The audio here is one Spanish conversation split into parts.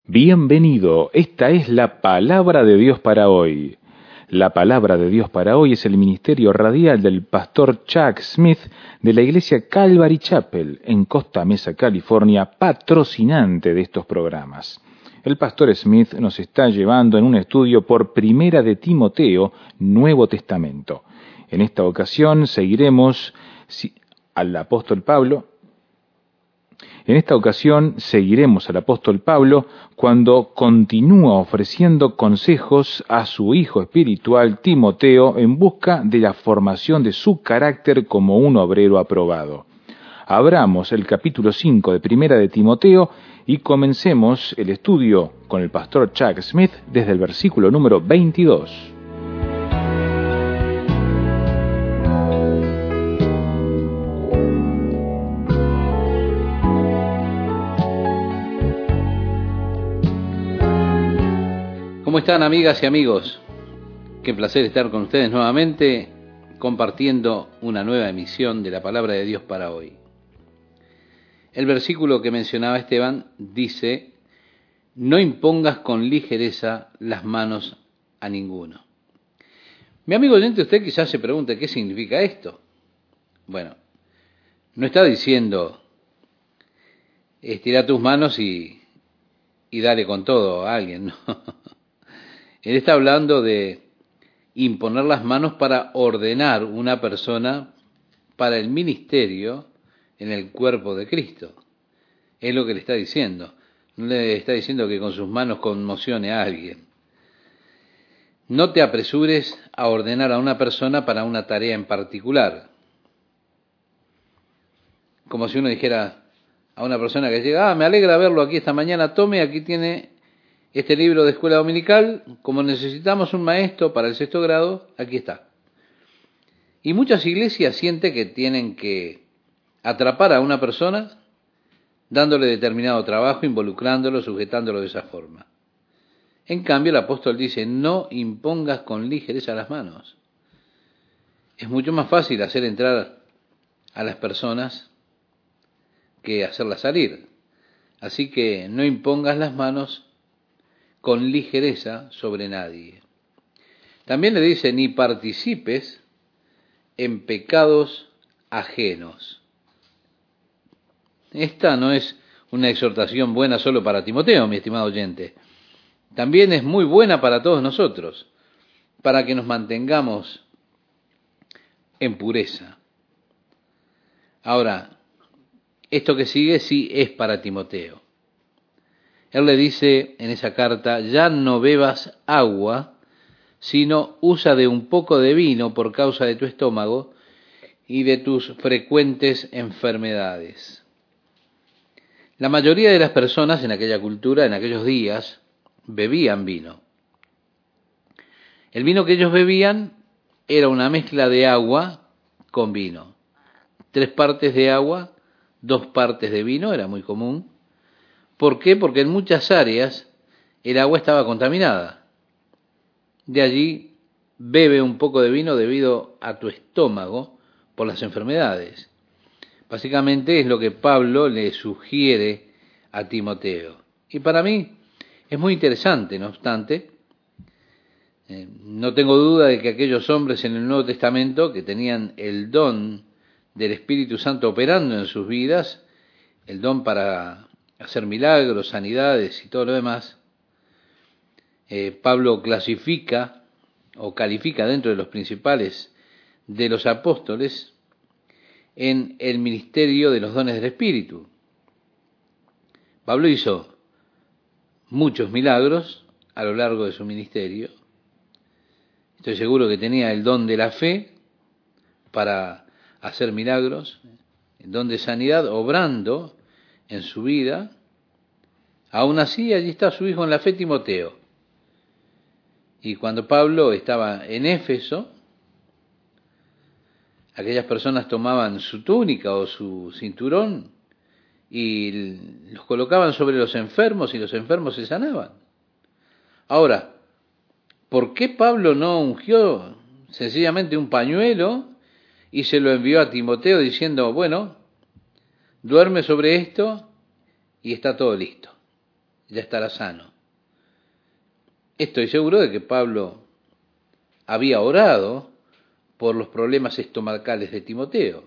Bienvenido, esta es la palabra de Dios para hoy. La palabra de Dios para hoy es el ministerio radial del pastor Chuck Smith de la iglesia Calvary Chapel en Costa Mesa, California, patrocinante de estos programas. El pastor Smith nos está llevando en un estudio por Primera de Timoteo, Nuevo Testamento. En esta ocasión seguiremos al apóstol Pablo. En esta ocasión seguiremos al apóstol Pablo cuando continúa ofreciendo consejos a su hijo espiritual Timoteo en busca de la formación de su carácter como un obrero aprobado. Abramos el capítulo 5 de Primera de Timoteo y comencemos el estudio con el pastor Chuck Smith desde el versículo número 22. ¿Cómo están, amigas y amigos? Qué placer estar con ustedes nuevamente compartiendo una nueva emisión de la Palabra de Dios para hoy. El versículo que mencionaba Esteban dice: no impongas con ligereza las manos a ninguno. Mi amigo oyente, usted quizás se pregunte qué significa esto. Bueno, no está diciendo estira tus manos y dale con todo a alguien, no. Él está hablando de imponer las manos para ordenar una persona para el ministerio en el cuerpo de Cristo. Es lo que le está diciendo. No le está diciendo que con sus manos conmocione a alguien. No te apresures a ordenar a una persona para una tarea en particular. Como si uno dijera a una persona que llega: me alegra verlo aquí esta mañana, tome, aquí tiene este libro de escuela dominical, como necesitamos un maestro para el 6º grado, aquí está. Y muchas iglesias sienten que tienen que atrapar a una persona dándole determinado trabajo, involucrándolo, sujetándolo de esa forma. En cambio, el apóstol dice: no impongas con ligereza las manos. Es mucho más fácil hacer entrar a las personas que hacerlas salir. Así que no impongas las manos con ligereza sobre nadie. También le dice: ni participes en pecados ajenos. Esta no es una exhortación buena solo para Timoteo, mi estimado oyente. También es muy buena para todos nosotros, para que nos mantengamos en pureza. Ahora, esto que sigue sí es para Timoteo. Él le dice en esa carta: ya no bebas agua, sino usa de un poco de vino por causa de tu estómago y de tus frecuentes enfermedades. La mayoría de las personas en aquella cultura, en aquellos días, bebían vino. El vino que ellos bebían era una mezcla de agua con vino. 3 partes de agua, 2 partes de vino, era muy común. ¿Por qué? Porque en muchas áreas el agua estaba contaminada. De allí bebe un poco de vino debido a tu estómago por las enfermedades. Básicamente es lo que Pablo le sugiere a Timoteo. Y para mí es muy interesante, no obstante. No tengo duda de que aquellos hombres en el Nuevo Testamento que tenían el don del Espíritu Santo operando en sus vidas, el don para hacer milagros, sanidades y todo lo demás, Pablo clasifica o califica dentro de los principales de los apóstoles en el ministerio de los dones del Espíritu. Pablo hizo muchos milagros a lo largo de su ministerio. Estoy seguro que tenía el don de la fe para hacer milagros, el don de sanidad obrando en su vida. Aún así, allí está su hijo en la fe, Timoteo. Y cuando Pablo estaba en Éfeso, aquellas personas tomaban su túnica o su cinturón y los colocaban sobre los enfermos y los enfermos se sanaban. Ahora, ¿por qué Pablo no ungió sencillamente un pañuelo y se lo envió a Timoteo diciendo: bueno, duerme sobre esto y está todo listo? ya estará sano. Estoy seguro de que Pablo había orado por los problemas estomacales de Timoteo.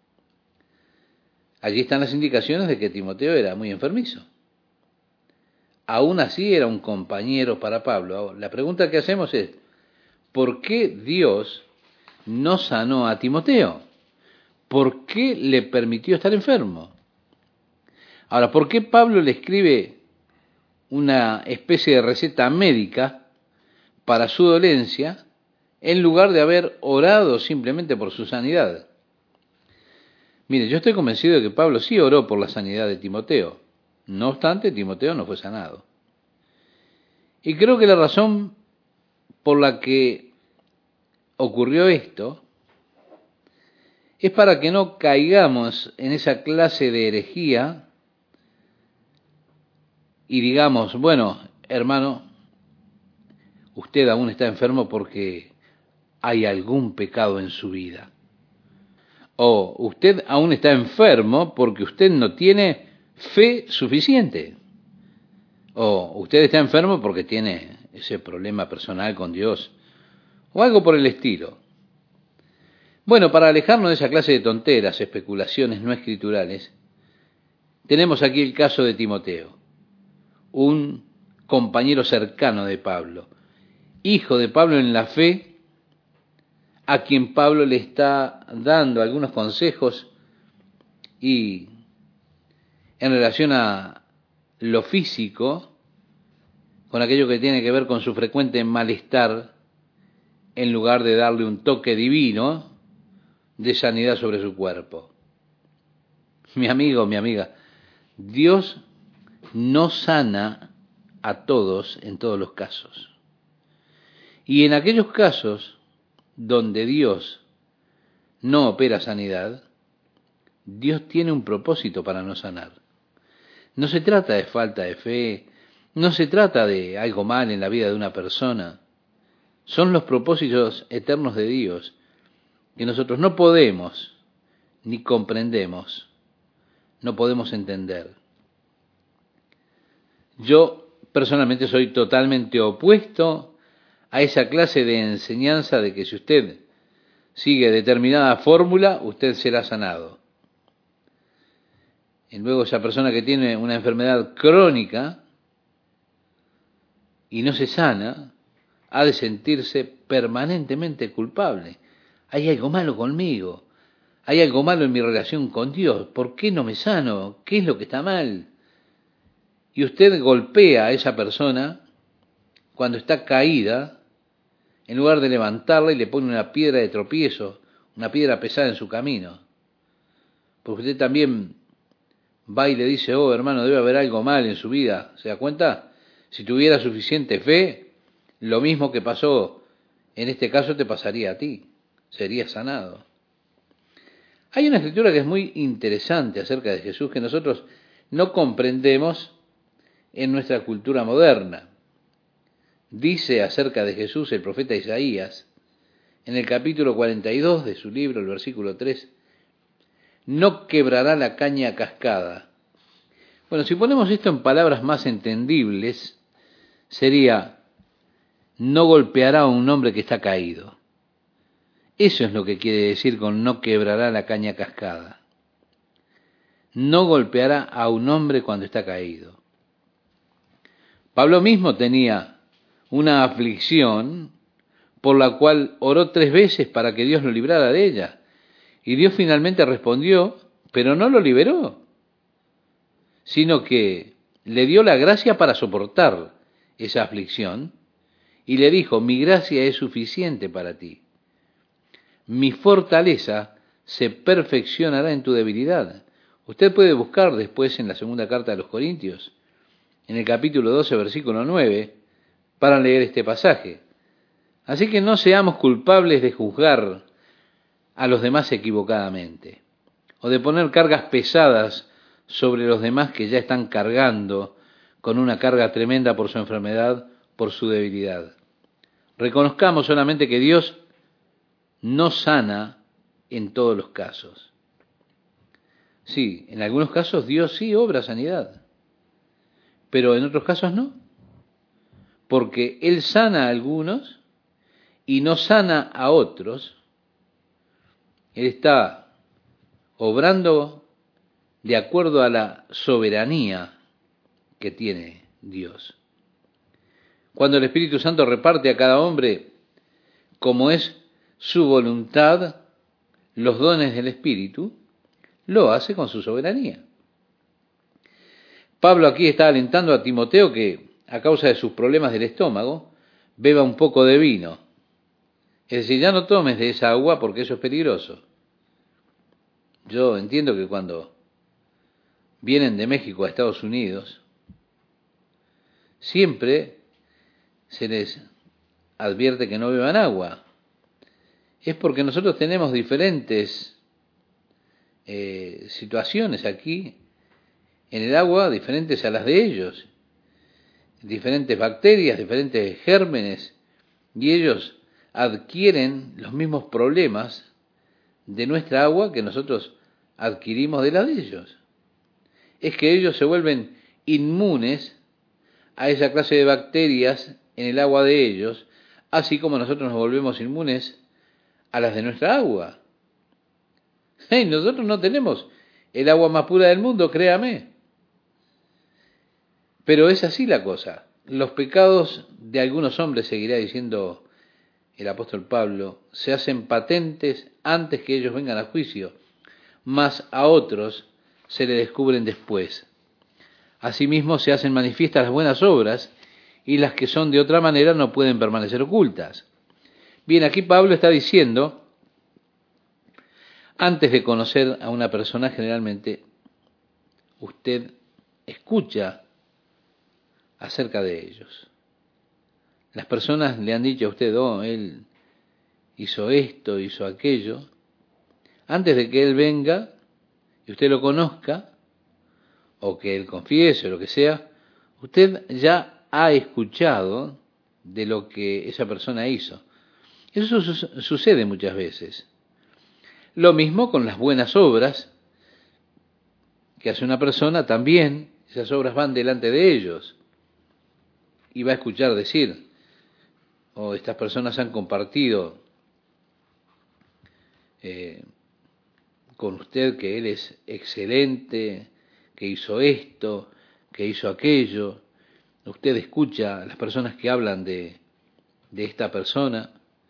Allí están las indicaciones de que Timoteo era muy enfermizo. Aún así era un compañero para Pablo. Ahora, la pregunta que hacemos es, ¿por qué Dios no sanó a Timoteo? ¿Por qué le permitió estar enfermo? Ahora, ¿por qué Pablo le escribe una especie de receta médica para su dolencia en lugar de haber orado simplemente por su sanidad? Mire, yo estoy convencido de que Pablo sí oró por la sanidad de Timoteo. No obstante, Timoteo no fue sanado. Y creo que la razón por la que ocurrió esto es para que no caigamos en esa clase de herejía y digamos, bueno, hermano, usted aún está enfermo porque hay algún pecado en su vida. O usted aún está enfermo porque usted no tiene fe suficiente. O usted está enfermo porque tiene ese problema personal con Dios. O algo por el estilo. Bueno, para alejarnos de esa clase de tonteras, especulaciones no escriturales, tenemos aquí el caso de Timoteo, un compañero cercano de Pablo, hijo de Pablo en la fe, a quien Pablo le está dando algunos consejos y en relación a lo físico, con aquello que tiene que ver con su frecuente malestar, en lugar de darle un toque divino de sanidad sobre su cuerpo. Mi amigo, mi amiga, Dios no sana a todos en todos los casos. Y en aquellos casos donde Dios no opera sanidad, Dios tiene un propósito para no sanar. No se trata de falta de fe, no se trata de algo mal en la vida de una persona. Son los propósitos eternos de Dios que nosotros no podemos ni comprendemos, no podemos entender. Yo personalmente soy totalmente opuesto a esa clase de enseñanza de que si usted sigue determinada fórmula, usted será sanado. Y luego esa persona que tiene una enfermedad crónica y no se sana, ha de sentirse permanentemente culpable. Hay algo malo conmigo, hay algo malo en mi relación con Dios, ¿por qué no me sano? ¿Qué es lo que está mal? Y usted golpea a esa persona cuando está caída, en lugar de levantarla y le pone una piedra de tropiezo, una piedra pesada en su camino. Porque usted también va y le dice, oh hermano, debe haber algo mal en su vida, ¿se da cuenta? Si tuviera suficiente fe, lo mismo que pasó en este caso te pasaría a ti, serías sanado. Hay una escritura que es muy interesante acerca de Jesús que nosotros no comprendemos en nuestra cultura moderna. Dice acerca de Jesús el profeta Isaías, en el capítulo 42 de su libro, el versículo 3, no quebrará la caña cascada. Bueno, si ponemos esto en palabras más entendibles, sería, no golpeará a un hombre que está caído. Eso es lo que quiere decir con no quebrará la caña cascada. No golpeará a un hombre cuando está caído. Pablo mismo tenía una aflicción por la cual oró 3 veces para que Dios lo librara de ella. Y Dios finalmente respondió, pero no lo liberó, sino que le dio la gracia para soportar esa aflicción y le dijo, mi gracia es suficiente para ti. Mi fortaleza se perfeccionará en tu debilidad. Usted puede buscar después en la segunda carta de los Corintios, en el capítulo 12, versículo 9, para leer este pasaje. Así que no seamos culpables de juzgar a los demás equivocadamente, o de poner cargas pesadas sobre los demás que ya están cargando con una carga tremenda por su enfermedad, por su debilidad. Reconozcamos solamente que Dios no sana en todos los casos. Sí, en algunos casos Dios sí obra sanidad, pero en otros casos no, porque Él sana a algunos y no sana a otros. Él está obrando de acuerdo a la soberanía que tiene Dios. Cuando el Espíritu Santo reparte a cada hombre, como es su voluntad, los dones del Espíritu, lo hace con su soberanía. Pablo aquí está alentando a Timoteo que, a causa de sus problemas del estómago, beba un poco de vino. Es decir, ya no tomes de esa agua porque eso es peligroso. Yo entiendo que cuando vienen de México a Estados Unidos, siempre se les advierte que no beban agua. Es porque nosotros tenemos diferentes situaciones aquí en el agua, diferentes a las de ellos, diferentes bacterias, diferentes gérmenes, y ellos adquieren los mismos problemas de nuestra agua que nosotros adquirimos de la de ellos. Es que ellos se vuelven inmunes a esa clase de bacterias en el agua de ellos, así como nosotros nos volvemos inmunes a las de nuestra agua. Hey, nosotros no tenemos el agua más pura del mundo, créame. Pero es así la cosa. Los pecados de algunos hombres, seguirá diciendo el apóstol Pablo, se hacen patentes antes que ellos vengan a juicio, mas a otros se le descubren después. Asimismo se hacen manifiestas las buenas obras, y las que son de otra manera no pueden permanecer ocultas. Bien, aquí Pablo está diciendo, antes de conocer a una persona, generalmente usted escucha acerca de ellos. Las personas le han dicho a usted, oh, él hizo esto, hizo aquello. Antes de que él venga y usted lo conozca, o que él confiese, o lo que sea, usted ya ha escuchado de lo que esa persona hizo. Eso sucede muchas veces. Lo mismo con las buenas obras que hace una persona, también esas obras van delante de ellos. Y va a escuchar decir, estas personas han compartido con usted que él es excelente, que hizo esto, que hizo aquello. Usted escucha a las personas que hablan de esta persona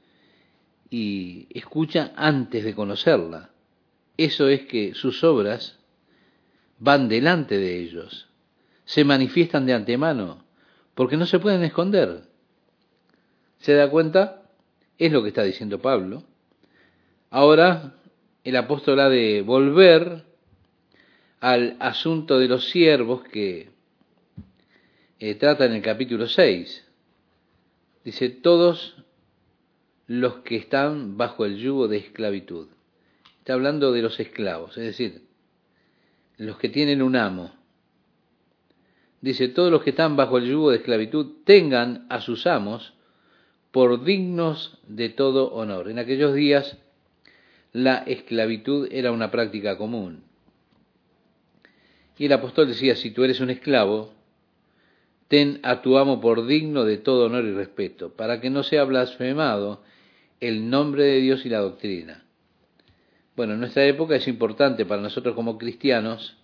y escucha antes de conocerla. Eso es que sus obras van delante de ellos, se manifiestan de antemano, porque no se pueden esconder. ¿Se da cuenta? Es lo que está diciendo Pablo. Ahora el apóstol ha de volver al asunto de los siervos que trata en el capítulo 6. Dice, todos los que están bajo el yugo de esclavitud. Está hablando de los esclavos, es decir, los que tienen un amo. Dice, todos los que están bajo el yugo de esclavitud tengan a sus amos por dignos de todo honor. En aquellos días la esclavitud era una práctica común. Y el apóstol decía, si tú eres un esclavo, ten a tu amo por digno de todo honor y respeto, para que no sea blasfemado el nombre de Dios y la doctrina. Bueno, en nuestra época es importante para nosotros como cristianos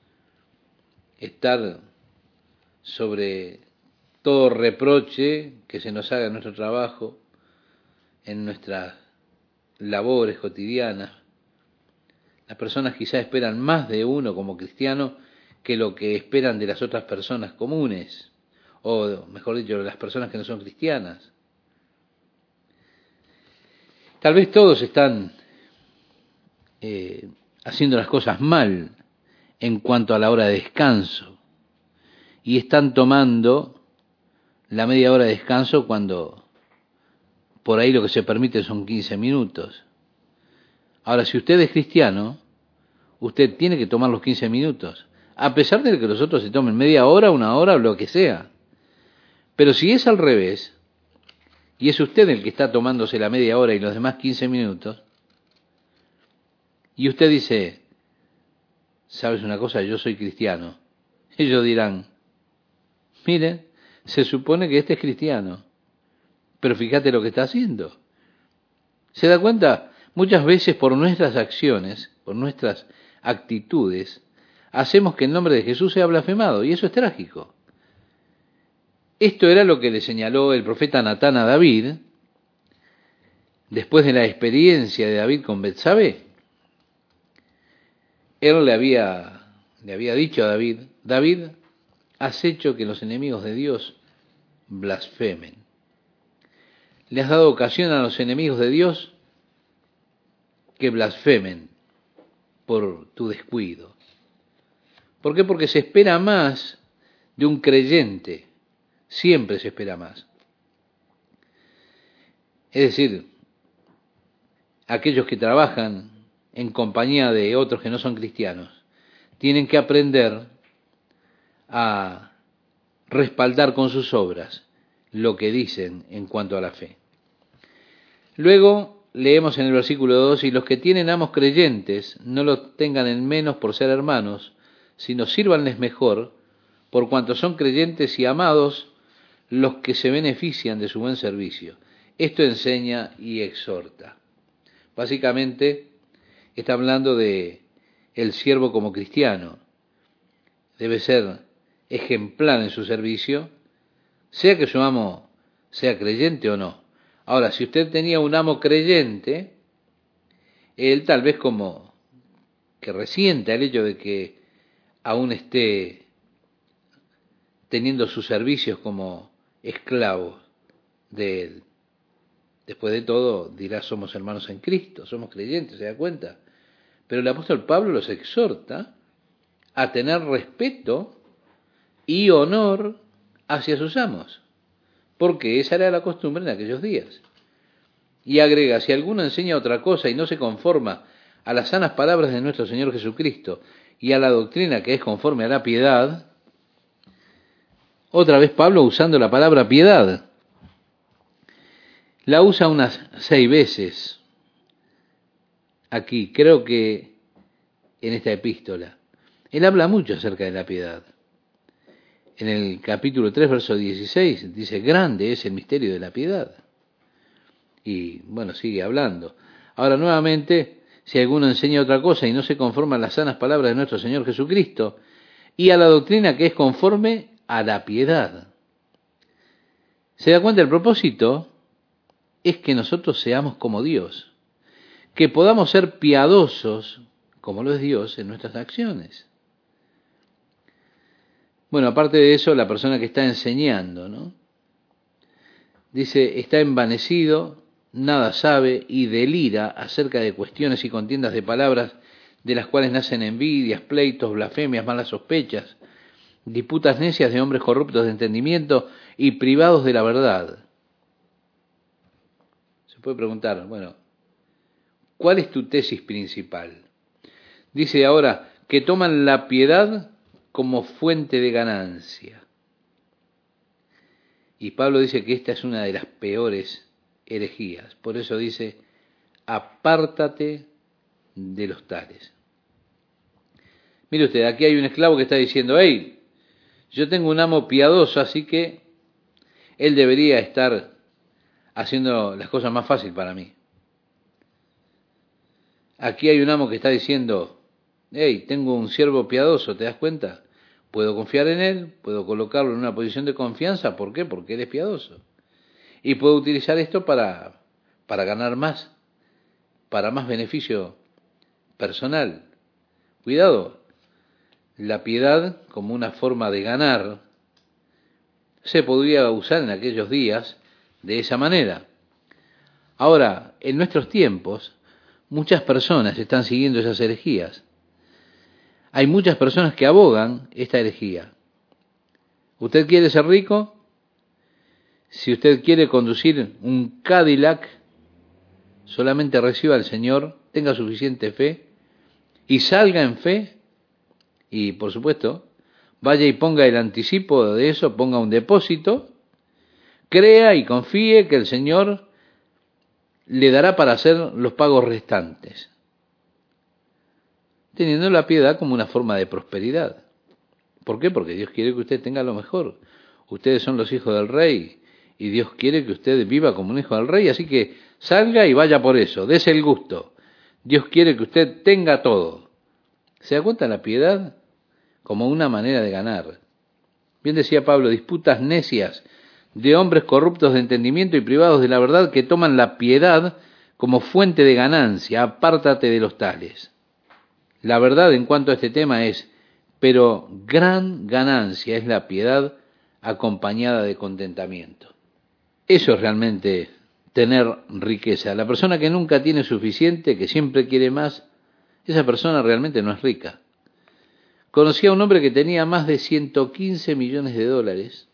estar sobre todo reproche que se nos haga en nuestro trabajo, en nuestras labores cotidianas. Las personas quizás esperan más de uno como cristiano que lo que esperan de las otras personas comunes, o mejor dicho, de las personas que no son cristianas. Tal vez todos están haciendo las cosas mal en cuanto a la hora de descanso, y están tomando la media hora de descanso cuando por ahí lo que se permite son 15 minutos. Ahora, si usted es cristiano, usted tiene que tomar los 15 minutos, a pesar de que los otros se tomen media hora, una hora o lo que sea. Pero si es al revés, y es usted el que está tomándose la media hora y los demás 15 minutos, y usted dice, ¿sabes una cosa? Yo soy cristiano. Ellos dirán, Miren, se supone que este es cristiano, pero fíjate lo que está haciendo. ¿Se da cuenta? Muchas veces por nuestras acciones, por nuestras actitudes, hacemos que el nombre de Jesús sea blasfemado, y eso es trágico. Esto era lo que le señaló el profeta Natán a David, después de la experiencia de David con Betsabé. Él le había dicho a David, David, has hecho que los enemigos de Dios blasfemen. Le has dado ocasión a los enemigos de Dios que blasfemen por tu descuido. ¿Por qué? Porque se espera más de un creyente, siempre se espera más. Es decir, aquellos que trabajan en compañía de otros que no son cristianos, tienen que aprender a respaldar con sus obras lo que dicen en cuanto a la fe. Luego leemos en el versículo 2, y los que tienen amos creyentes no los tengan en menos por ser hermanos, sino sírvanles mejor, por cuanto son creyentes y amados los que se benefician de su buen servicio. Esto enseña y exhorta. Básicamente está hablando de el siervo como cristiano. Debe ser ejemplar en su servicio, sea que su amo sea creyente o no. Ahora, si usted tenía un amo creyente, él tal vez como que resienta el hecho de que aún esté teniendo sus servicios como esclavo de él. Después de todo, dirá, somos hermanos en Cristo, somos creyentes, ¿se da cuenta? Pero el apóstol Pablo los exhorta a tener respeto y honor hacia sus amos, porque esa era la costumbre en aquellos días. Y agrega, si alguno enseña otra cosa y no se conforma a las sanas palabras de nuestro Señor Jesucristo y a la doctrina que es conforme a la piedad, otra vez Pablo usando la palabra piedad, la usa unas 6 veces aquí, creo que en esta epístola. Él habla mucho acerca de la piedad. En el capítulo 3, verso 16, dice, grande es el misterio de la piedad. Y bueno, sigue hablando. Ahora nuevamente, si alguno enseña otra cosa y no se conforma a las sanas palabras de nuestro Señor Jesucristo y a la doctrina que es conforme a la piedad. ¿Se da cuenta? El propósito es que nosotros seamos como Dios, que podamos ser piadosos, como lo es Dios, en nuestras acciones. Bueno, aparte de eso, la persona que está enseñando, ¿no? Dice, está envanecido, nada sabe y delira acerca de cuestiones y contiendas de palabras de las cuales nacen envidias, pleitos, blasfemias, malas sospechas, disputas necias de hombres corruptos de entendimiento y privados de la verdad. Se puede preguntar, bueno, ¿cuál es tu tesis principal? Dice ahora que toman la piedad como fuente de ganancia. Y Pablo dice que esta es una de las peores herejías. Por eso dice, apártate de los tales. Mire usted, aquí hay un esclavo que está diciendo, hey, yo tengo un amo piadoso, así que él debería estar haciendo las cosas más fácil para mí. Aquí hay un amo que está diciendo, hey, tengo un siervo piadoso, ¿te das cuenta? Puedo confiar en él, puedo colocarlo en una posición de confianza, ¿por qué? Porque él es piadoso. Y puedo utilizar esto para ganar más, para más beneficio personal. Cuidado, la piedad como una forma de ganar se podría usar en aquellos días de esa manera. Ahora, en nuestros tiempos, muchas personas están siguiendo esas herejías. Hay muchas personas que abogan esta herejía. ¿Usted quiere ser rico? Si usted quiere conducir un Cadillac, solamente reciba al Señor, tenga suficiente fe y salga en fe y, por supuesto, vaya y ponga el anticipo de eso, ponga un depósito, crea y confíe que el Señor le dará para hacer los pagos restantes, teniendo la piedad como una forma de prosperidad. ¿Por qué? Porque Dios quiere que usted tenga lo mejor. Ustedes son los hijos del rey y Dios quiere que usted viva como un hijo del rey, así que salga y vaya por eso, dese el gusto. Dios quiere que usted tenga todo. ¿Se da cuenta la piedad? Como una manera de ganar. Bien decía Pablo, disputas necias de hombres corruptos de entendimiento y privados de la verdad que toman la piedad como fuente de ganancia. Apártate de los tales. La verdad en cuanto a este tema es, pero gran ganancia es la piedad acompañada de contentamiento. Eso es realmente tener riqueza. La persona que nunca tiene suficiente, que siempre quiere más, esa persona realmente no es rica. Conocí a un hombre que tenía más de 115 millones de dólares,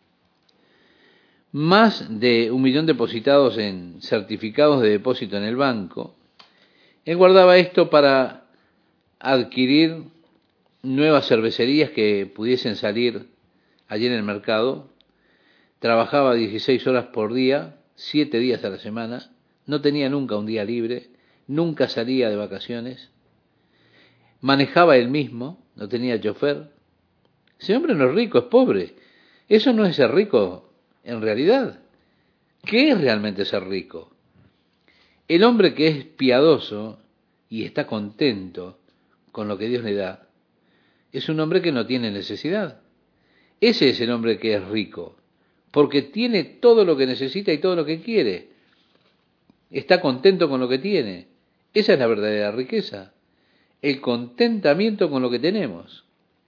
más de 1 millón depositados en certificados de depósito en el banco. Él guardaba esto para adquirir nuevas cervecerías que pudiesen salir allí en el mercado. Trabajaba 16 horas por día, 7 días a la semana, no tenía nunca un día libre, nunca salía de vacaciones, manejaba él mismo, no tenía chofer. Ese hombre no es rico, es pobre. Eso no es ser rico en realidad. ¿Qué es realmente ser rico? El hombre que es piadoso y está contento con lo que Dios le da, es un hombre que no tiene necesidad. Ese es el hombre que es rico, porque tiene todo lo que necesita y todo lo que quiere. Está contento con lo que tiene. Esa es la verdadera riqueza, el contentamiento con lo que tenemos.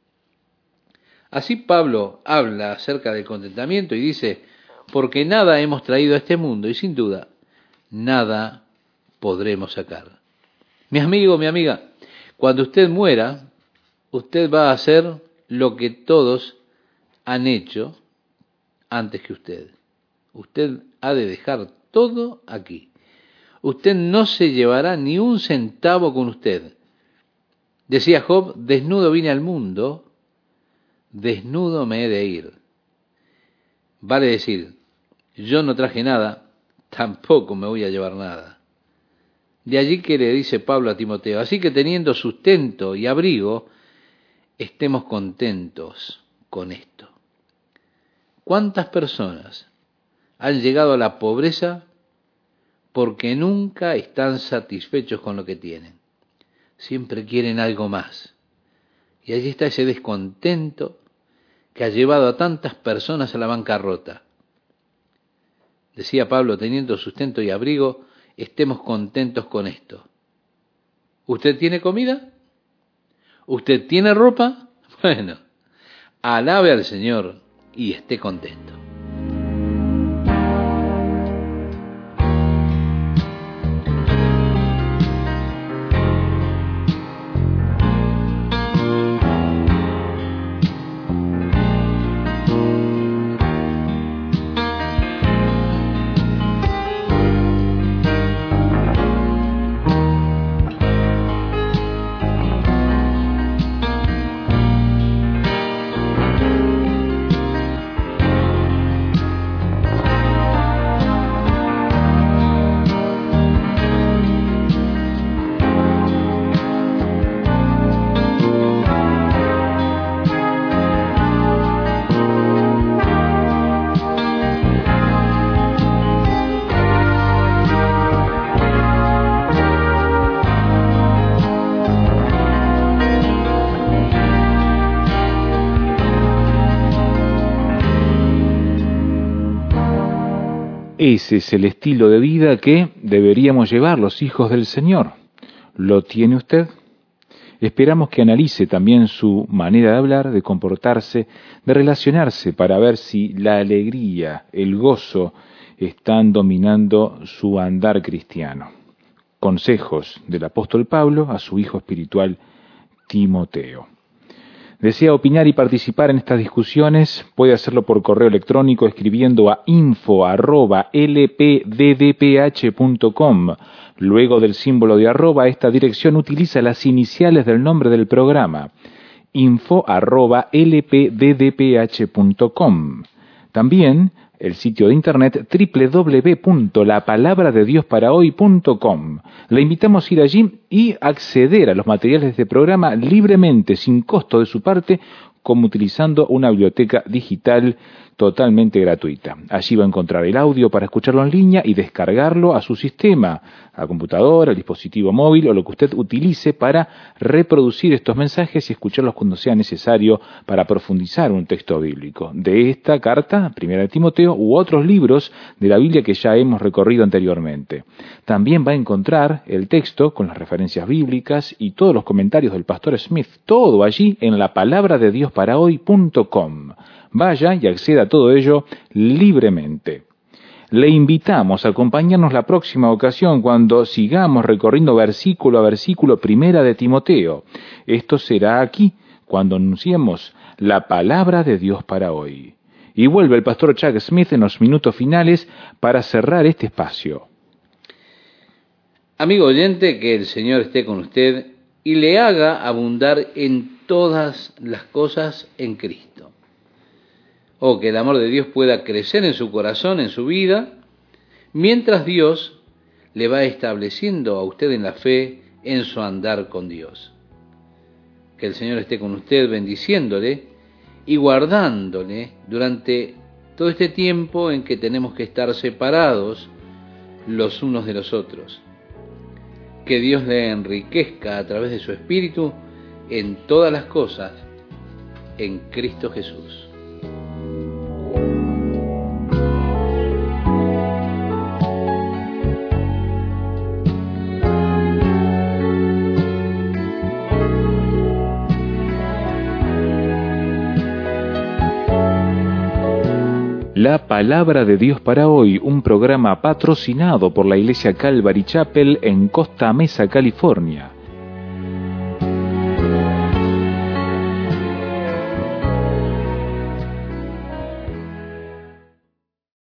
Así Pablo habla acerca del contentamiento y dice, porque nada hemos traído a este mundo y sin duda nada podremos sacar. Mi amigo, mi amiga, cuando usted muera, usted va a hacer lo que todos han hecho antes que usted. Usted ha de dejar todo aquí. Usted no se llevará ni un centavo con usted. Decía Job, desnudo vine al mundo, desnudo me he de ir. Vale decir, yo no traje nada, tampoco me voy a llevar nada. De allí que le dice Pablo a Timoteo, así que teniendo sustento y abrigo, estemos contentos con esto. ¿Cuántas personas han llegado a la pobreza porque nunca están satisfechos con lo que tienen? Siempre quieren algo más. Y allí está ese descontento que ha llevado a tantas personas a la bancarrota. Decía Pablo, teniendo sustento y abrigo, estemos contentos con esto. ¿Usted tiene comida? ¿Usted tiene ropa? Bueno, alabe al Señor y esté contento. Ese es el estilo de vida que deberíamos llevar los hijos del Señor. ¿Lo tiene usted? Esperamos que analice también su manera de hablar, de comportarse, de relacionarse, para ver si la alegría, el gozo, están dominando su andar cristiano. Consejos del apóstol Pablo a su hijo espiritual Timoteo. ¿Desea opinar y participar en estas discusiones? Puede hacerlo por correo electrónico escribiendo a info@lpddph.com. Luego del símbolo de arroba, esta dirección utiliza las iniciales del nombre del programa, info@lpddph.com. También el sitio de internet www.lapalabradediosparahoy.com. Le invitamos a ir allí y acceder a los materiales de programa libremente, sin costo de su parte, como utilizando una biblioteca digital totalmente gratuita. Allí va a encontrar el audio para escucharlo en línea y descargarlo a su sistema, a la computadora, al dispositivo móvil o lo que usted utilice para reproducir estos mensajes y escucharlos cuando sea necesario para profundizar un texto bíblico. De esta carta, Primera de Timoteo, u otros libros de la Biblia que ya hemos recorrido anteriormente. También va a encontrar el texto con las referencias bíblicas y todos los comentarios del pastor Smith, todo allí en lapalabradeDiosParaHoy.com. Vaya y acceda a todo ello libremente. Le invitamos a acompañarnos la próxima ocasión cuando sigamos recorriendo versículo a versículo Primera de Timoteo. Esto será aquí, cuando anunciemos la palabra de Dios para hoy. Y vuelve el pastor Chuck Smith en los minutos finales para cerrar este espacio. Amigo oyente, que el Señor esté con usted y le haga abundar en todas las cosas en Cristo. O que el amor de Dios pueda crecer en su corazón, en su vida, mientras Dios le va estableciendo a usted en la fe, en su andar con Dios. Que el Señor esté con usted bendiciéndole y guardándole durante todo este tiempo en que tenemos que estar separados los unos de los otros. Que Dios le enriquezca a través de su Espíritu en todas las cosas en Cristo Jesús. La palabra de Dios para hoy, un programa patrocinado por la Iglesia Calvary Chapel en Costa Mesa, California.